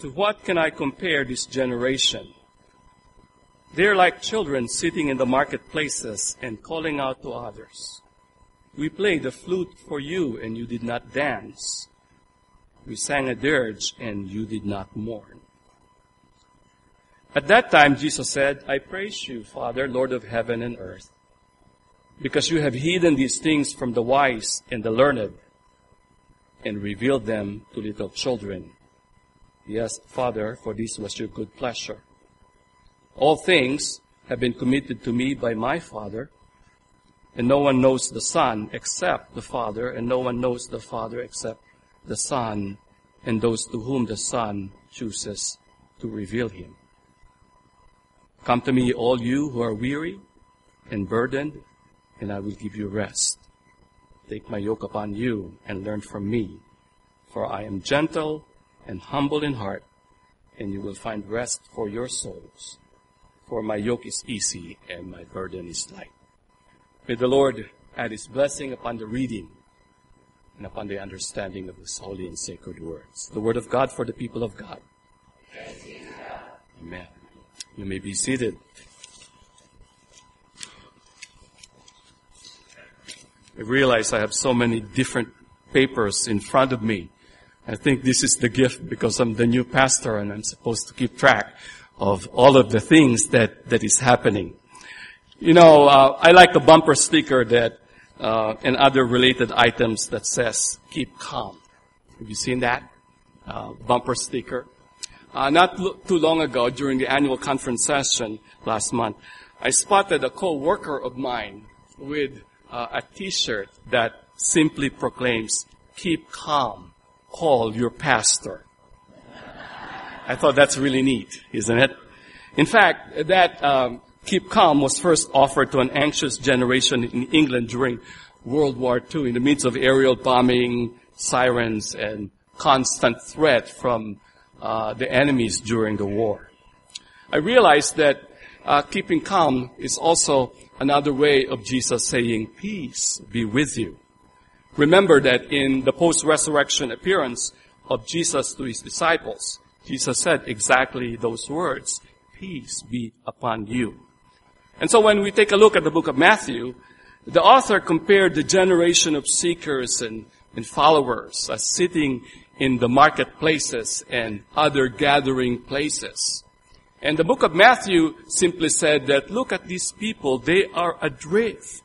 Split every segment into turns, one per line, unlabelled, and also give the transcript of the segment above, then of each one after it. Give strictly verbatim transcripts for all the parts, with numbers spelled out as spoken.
To what can I compare this generation? They are like children sitting in the marketplaces and calling out to others. We played the flute for you, and you did not dance. We sang a dirge, and you did not mourn. At that time, Jesus said, I praise you, Father, Lord of heaven and earth, because you have hidden these things from the wise and the learned, and revealed them to little children. Yes, Father, for this was your good pleasure. All things have been committed to me by my Father, and no one knows the Son except the Father, and no one knows the Father except the Son, and those to whom the Son chooses to reveal him. Come to me, all you who are weary and burdened, and I will give you rest. Take my yoke upon you and learn from me, for I am gentle and humble in heart, and you will find rest for your souls. For my yoke is easy and my burden is light. May the Lord add his blessing upon the reading and upon the understanding of his holy and sacred words. The word of God for the people of God. Amen. You may be seated. I realize I have so many different papers in front of me. I think this is the gift because I'm the new pastor and I'm supposed to keep track of all of the things that, that is happening. You know, uh, I like the bumper sticker that, uh, and other related items that says, keep calm. Have you seen that? Uh, bumper sticker. Uh, not lo- too long ago, during the annual conference session last month, I spotted a co-worker of mine with uh, a t-shirt that simply proclaims, keep calm, call your pastor. I thought that's really neat, isn't it? In fact, that um, keep calm was first offered to an anxious generation in England during World War Two in the midst of aerial bombing, sirens, and constant threat from uh, the enemies during the war. I realized that uh, keeping calm is also another way of Jesus saying, peace be with you. Remember that in the post-resurrection appearance of Jesus to his disciples, Jesus said exactly those words, peace be upon you. And so when we take a look at the book of Matthew, the author compared the generation of seekers and, and followers as sitting in the marketplaces and other gathering places. And the book of Matthew simply said that, look at these people, they are adrift.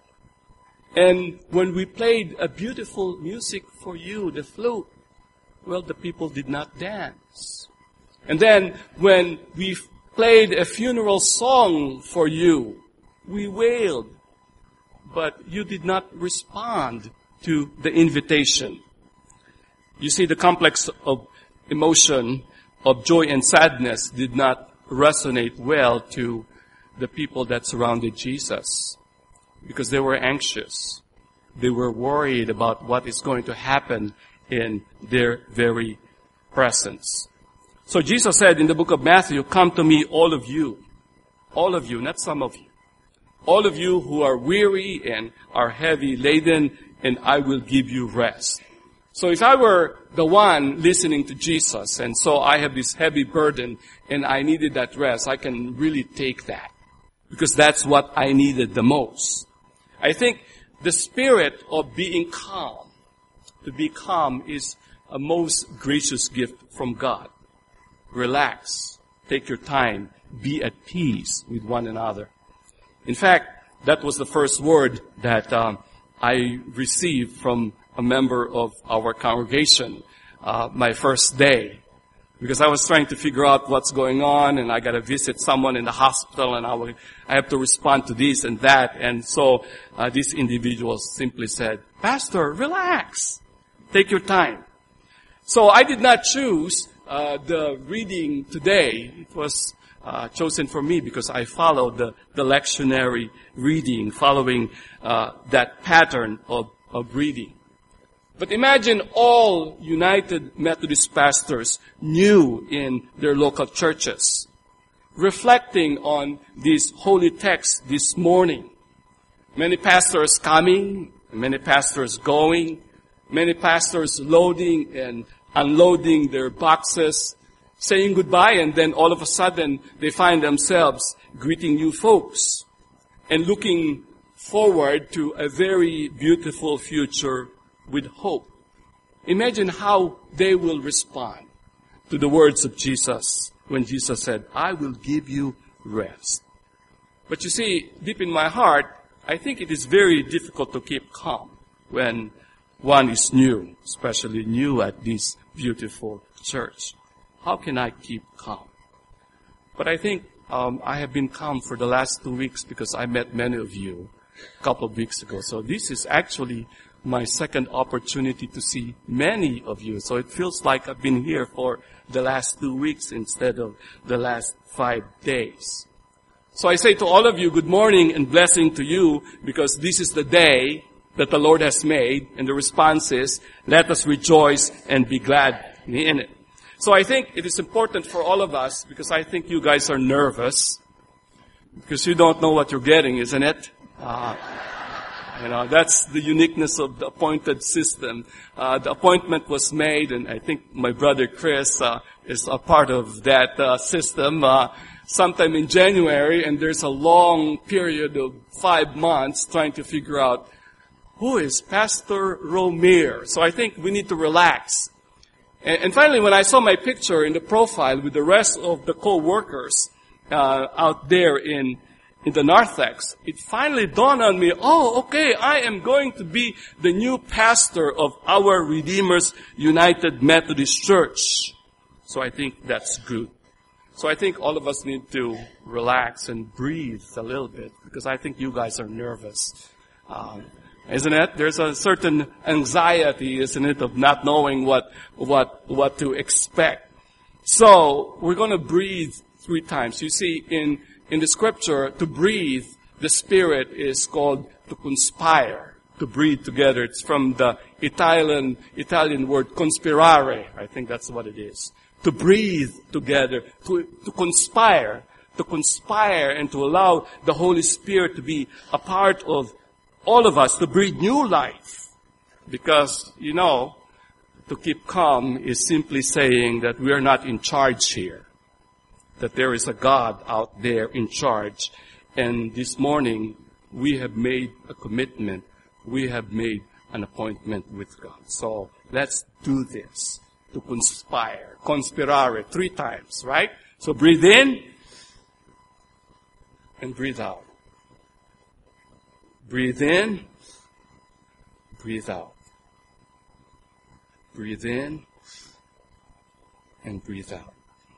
And when we played a beautiful music for you, the flute, well, the people did not dance. And then when we played a funeral song for you, we wailed, but you did not respond to the invitation. You see, the complex of emotion of joy and sadness did not resonate well to the people that surrounded Jesus because they were anxious. They were worried about what is going to happen in their very presence. So Jesus said in the book of Matthew, come to me, all of you. All of you, not some of you. All of you who are weary and are heavy laden, and I will give you rest. So if I were the one listening to Jesus, and so I have this heavy burden, and I needed that rest, I can really take that. Because that's what I needed the most. I think the spirit of being calm, to be calm, is a most gracious gift from God. Relax. Take your time. Be at peace with one another. In fact, that was the first word that um, I received from a member of our congregation uh, my first day. Because I was trying to figure out what's going on, and I got to visit someone in the hospital, and I, will, I have to respond to this and that. And so uh, this individual simply said, Pastor, relax. Take your time. So I did not choose uh, the reading today. It was uh, chosen for me because I followed the, the lectionary reading, following uh, that pattern of, of reading. But imagine all United Methodist pastors new in their local churches, reflecting on this holy text this morning. Many pastors coming, many pastors going, many pastors loading and unloading their boxes, saying goodbye, and then all of a sudden they find themselves greeting new folks and looking forward to a very beautiful future with hope. Imagine how they will respond to the words of Jesus when Jesus said, I will give you rest. But you see, deep in my heart, I think it is very difficult to keep calm when one is new, especially new at this beautiful church. How can I keep calm? But I think um, I have been calm for the last two weeks because I met many of you a couple of weeks ago. So this is actually my second opportunity to see many of you. So it feels like I've been here for the last two weeks instead of the last five days. So I say to all of you, good morning and blessing to you, because this is the day that the Lord has made, and the response is, let us rejoice and be glad in it. So I think it is important for all of us, because I think you guys are nervous, because you don't know what you're getting, isn't it? Uh, you know, that's the uniqueness of the appointed system. Uh, the appointment was made, and I think my brother Chris uh, is a part of that uh, system, uh, sometime in January, and there's a long period of five months trying to figure out who is Pastor Romir. So I think we need to relax. And, and finally, when I saw my picture in the profile with the rest of the co-workers uh, out there in in the narthex, it finally dawned on me, oh, okay, I am going to be the new pastor of our Redeemers United Methodist Church. So I think that's good. So I think all of us need to relax and breathe a little bit, because I think you guys are nervous. Um, isn't it? There's a certain anxiety, isn't it, of not knowing what, what, what to expect. So we're going to breathe three times. You see, in In the scripture, to breathe, the Spirit is called to conspire, to breathe together. It's from the Italian, Italian word conspirare. I think that's what it is. To breathe together, to, to conspire, to conspire and to allow the Holy Spirit to be a part of all of us, to breathe new life. Because, you know, to keep calm is simply saying that we are not in charge here, that there is a God out there in charge. And this morning, we have made a commitment. We have made an appointment with God. So let's do this, to conspire, conspirare, three times, right? So breathe in and breathe out. Breathe in, breathe out. Breathe in and breathe out.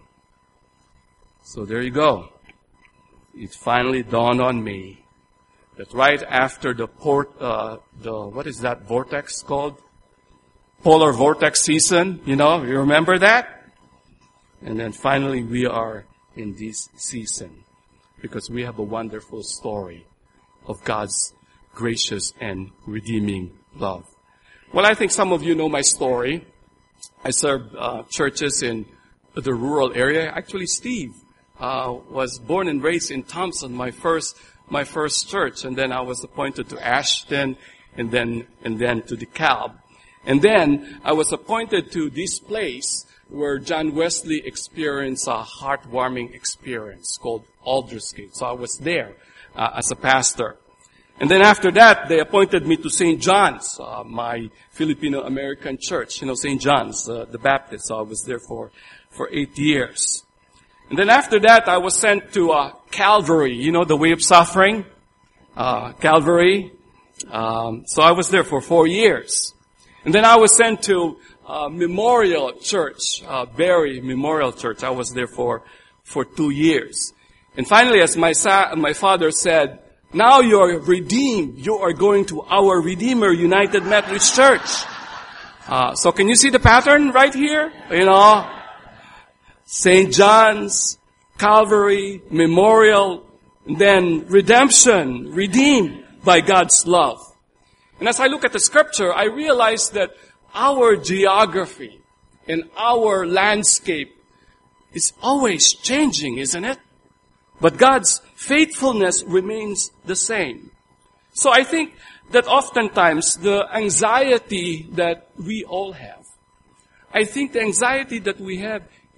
So there you go. It finally dawned on me that right after the port, uh, the, what is that vortex called? Polar vortex season, you know, you remember that? And then finally we are in this season because we have a wonderful story of God's gracious and redeeming love. Well, I think some of you know my story. I served uh, churches in the rural area. Actually, Steve Uh, was born and raised in Thompson, my first, my first church. And then I was appointed to Ashton and then, and then to DeKalb. And then I was appointed to this place where John Wesley experienced a heartwarming experience called Aldersgate. So I was there, uh, as a pastor. And then after that, they appointed me to Saint John's, uh, my Filipino-American church, you know, Saint John's, uh, the Baptist. So I was there for, for eight years. And then after that, I was sent to uh, Calvary, you know, the way of suffering, uh, Calvary. Um, so I was there for four years. And then I was sent to uh, Memorial Church, uh, Barry Memorial Church. I was there for for two years. And finally, as my sa- my father said, now you're redeemed. You are going to our Redeemer United Methodist Church. Uh, so can you see the pattern right here? You know, Saint John's, Calvary, Memorial, and then redemption, redeemed by God's love. And as I look at the scripture, I realize that our geography and our landscape is always changing, isn't it? But God's faithfulness remains the same. So I think that oftentimes the anxiety that we all have, I think the anxiety that we have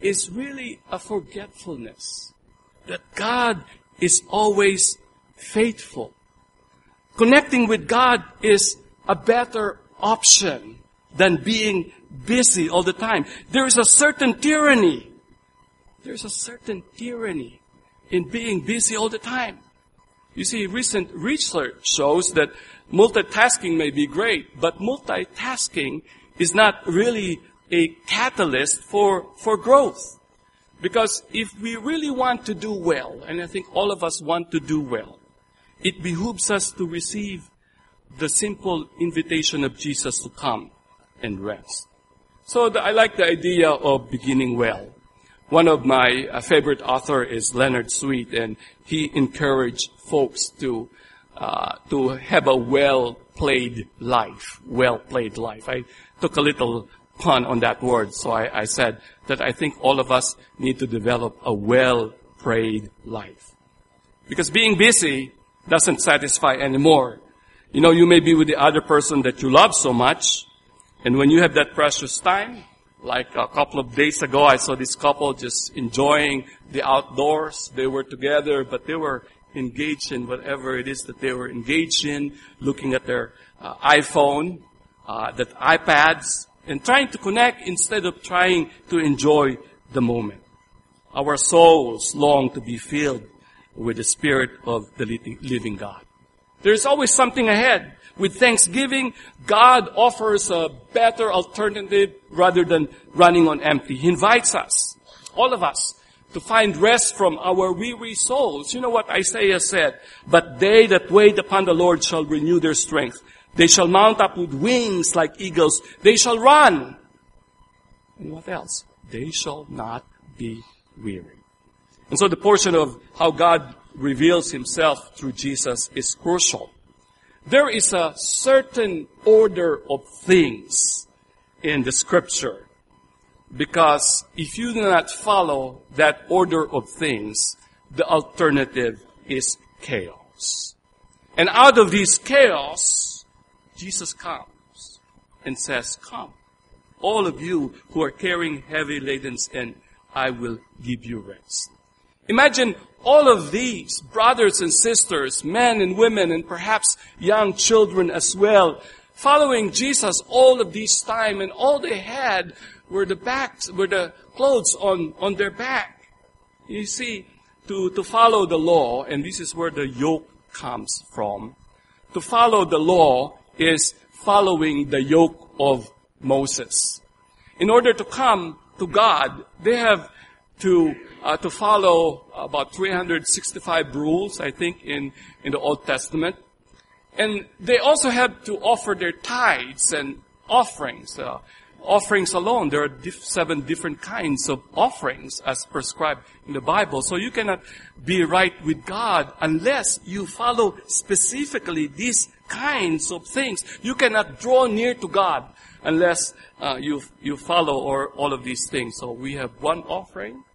is really a forgetfulness that God is always faithful. Connecting with God is a better option than being busy all the time. There is a certain tyranny. There's a certain tyranny in being busy all the time. You see, recent research shows that multitasking may be great, but multitasking is not really a catalyst for, for growth. Because if we really want to do well, and I think all of us want to do well, it behooves us to receive the simple invitation of Jesus to come and rest. So the, I like the idea of beginning well. One of my uh, favorite author is Leonard Sweet, and he encouraged folks to uh, to have a well-played life. Well-played life. I took a little pun on that word, so I, I said that I think all of us need to develop a well-prayed life. Because being busy doesn't satisfy anymore. You know, you may be with the other person that you love so much, and when you have that precious time, like a couple of days ago, I saw this couple just enjoying the outdoors. They were together, but they were engaged in whatever it is that they were engaged in, looking at their uh, iPhone, uh, that iPads, and trying to connect instead of trying to enjoy the moment. Our souls long to be filled with the Spirit of the living God. There's always something ahead. With thanksgiving, God offers a better alternative rather than running on empty. He invites us, all of us, to find rest from our weary souls. You know what Isaiah said? But they that wait upon the Lord shall renew their strength. They shall mount up with wings like eagles. They shall run. And what else? They shall not be weary. And so the portion of how God reveals himself through Jesus is crucial. There is a certain order of things in the scripture. Because if you do not follow that order of things, the alternative is chaos. And out of this chaos, Jesus comes and says, come, all of you who are carrying heavy ladens, and I will give you rest. Imagine all of these brothers and sisters, men and women, and perhaps young children as well, following Jesus all of this time, and all they had were the backs, were the clothes on, on their back. You see, to, to follow the law, and this is where the yoke comes from, to follow the law is following the yoke of Moses. In order to come to God, they have to uh, to follow about three hundred sixty-five rules, I think, in, in the Old Testament. And they also have to offer their tithes and offerings. Uh, offerings alone, there are diff- seven different kinds of offerings as prescribed in the Bible. So you cannot be right with God unless you follow specifically these kinds of things. You cannot draw near to God unless uh, you you follow or all of these things. So we have one offering.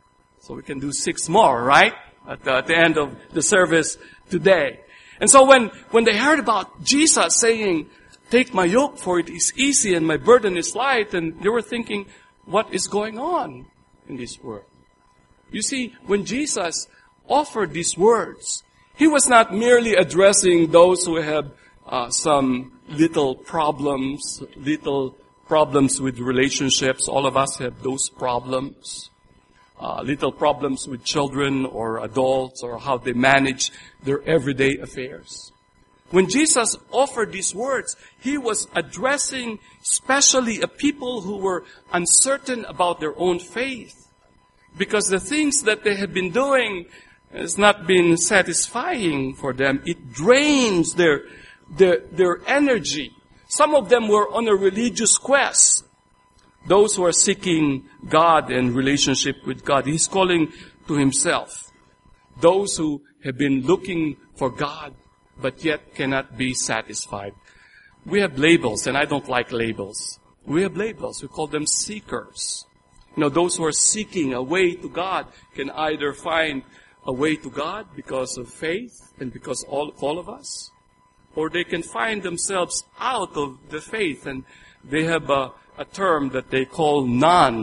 So we can do six more, right? At the, at the end of the service today. And so when, when they heard about Jesus saying, take my yoke for it is easy and my burden is light, and they were thinking, what is going on in this world? You see, when Jesus offered these words, he was not merely addressing those who have uh, some little problems, little problems with relationships. All of us have those problems. Uh, little problems with children or adults or how they manage their everyday affairs. When Jesus offered these words, he was addressing especially a people who were uncertain about their own faith. Because the things that they had been doing has not been satisfying for them. It drains their, their, their energy. Some of them were on a religious quest. Those who are seeking God and relationship with God, he's calling to himself. Those who have been looking for God, but yet cannot be satisfied. We have labels, and I don't like labels. We have labels. We call them seekers. You know, those who are seeking a way to God can either find a way to God because of faith and because all, all of us, or they can find themselves out of the faith, and they have a a term that they call nones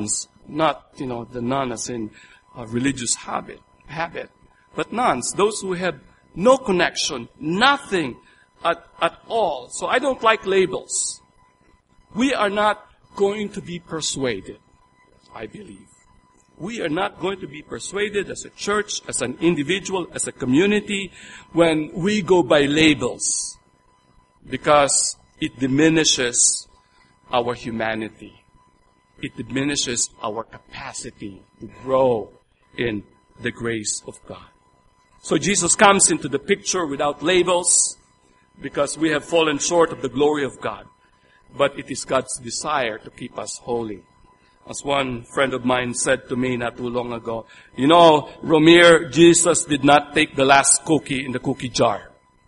Not, you know, the nun as in a religious habit, habit. But nuns, those who have no connection, nothing at, at all. So I don't like labels. We are not going to be persuaded, I believe. We are not going to be persuaded as a church, as an individual, as a community, when we go by labels. Because it diminishes our humanity. It diminishes our capacity to grow in the grace of God. So Jesus comes into the picture without labels because we have fallen short of the glory of God. But it is God's desire to keep us holy. As one friend of mine said to me not too long ago, you know, Romir, Jesus did not take the last cookie in the cookie jar.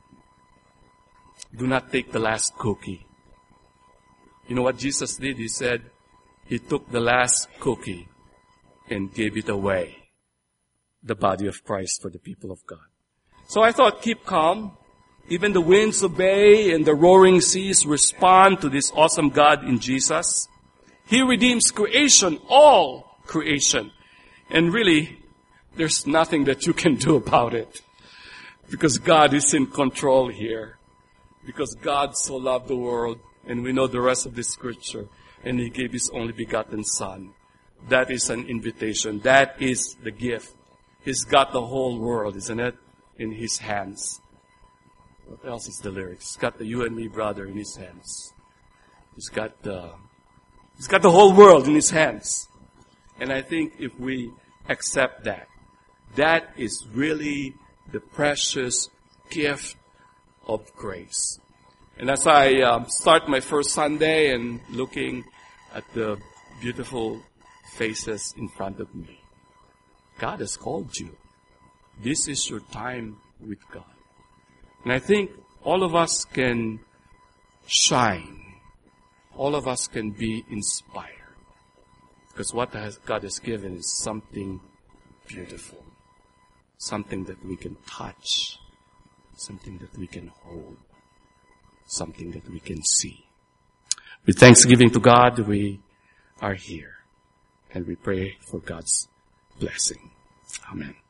Do not take the last cookie. You know what Jesus did? He said, He took the last cookie and gave it away. The body of Christ for the people of God. So I thought, keep calm. Even the winds obey and the roaring seas respond to this awesome God in Jesus. He redeems creation, all creation. And really, there's nothing that you can do about it. Because God is in control here. Because God so loved the world, and we know the rest of the scripture, and He gave His only begotten Son. That is an invitation. That is the gift. He's got the whole world, isn't it, in His hands. What else is the lyrics? He's got the you and me brother in His hands. He's got the, He's got the whole world in His hands. And I think if we accept that, that is really the precious gift of grace. And as I um, start my first Sunday and looking at the beautiful faces in front of me, God has called you. This is your time with God. And I think all of us can shine. All of us can be inspired. Because what God has given is something beautiful. Something that we can touch. Something that we can hold. Something that we can see. With thanksgiving to God, we are here. And we pray for God's blessing. Amen.